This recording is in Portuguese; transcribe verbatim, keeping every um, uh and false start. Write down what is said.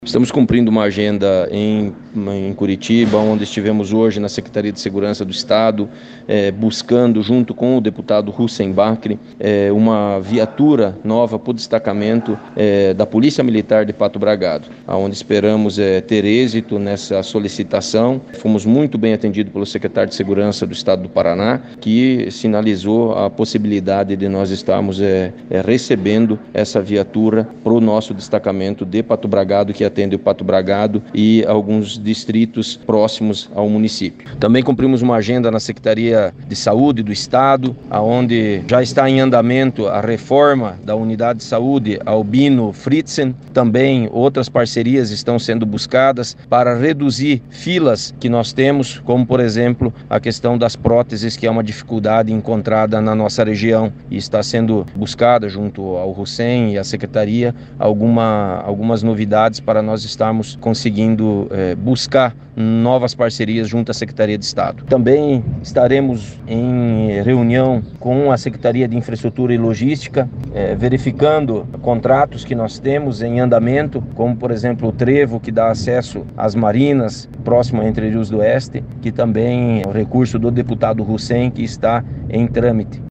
Estamos cumprindo uma agenda em, em Curitiba, onde estivemos hoje na Secretaria de Segurança do Estado, eh, buscando, junto com o deputado Hussein Bakri, eh, uma viatura nova para o destacamento eh, da Polícia Militar de Pato Bragado, onde esperamos eh, ter êxito nessa solicitação. Fomos muito bem atendidos pelo secretário de Segurança do Estado do Paraná, que sinalizou a possibilidade de nós estarmos eh, eh, recebendo essa viatura para o nosso destacamento de Pato Bragado, que atende o Pato Bragado e alguns distritos próximos ao município. Também cumprimos uma agenda na Secretaria de Saúde do Estado, onde já está em andamento a reforma da unidade de saúde Albino Fritzen. Também outras parcerias estão sendo buscadas para reduzir filas que nós temos, como por exemplo a questão das próteses, que é uma dificuldade encontrada na nossa região, e está sendo buscada junto ao Hussein e à Secretaria alguma, algumas novidades para nós estarmos conseguindo eh, buscar novas parcerias junto à Secretaria de Estado. Também estaremos em reunião com a Secretaria de Infraestrutura e Logística, eh, verificando contratos que nós temos em andamento, como por exemplo o trevo que dá acesso às marinas próximo a Entre Rios do Oeste, que também é o recurso do deputado Hussein, que está em trâmite.